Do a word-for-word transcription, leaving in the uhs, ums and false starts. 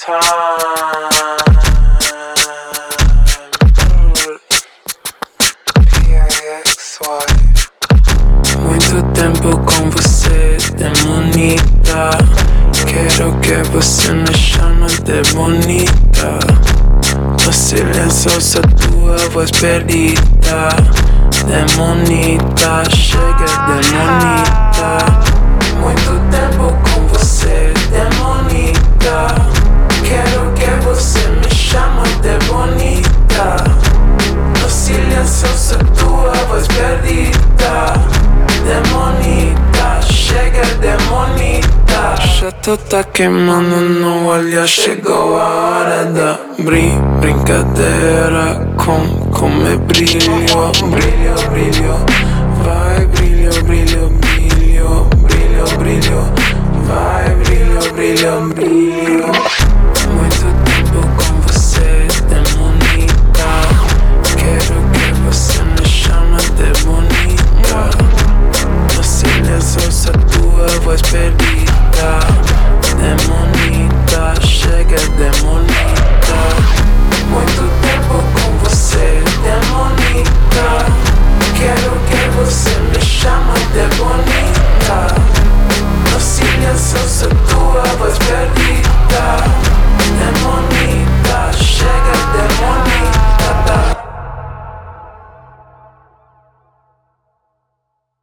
time. P I X Y. Muito tempo com você, demonita. Quero que você me chame de bonita. No silêncio só tua voz perdida. Demonita, chega demonita. Muito tempo com você, demonita. Quero que você me chame de bonita. No silêncio só tua voz perdida. Demonita, chega demonita. Já tô tá queimando no olhar. Chegou a hora da brin brincadeira com como brilho, brilho, brilho. Vai brilho, brilho, brilho, brilho, brilho. Vai brilho, brilho, brilho.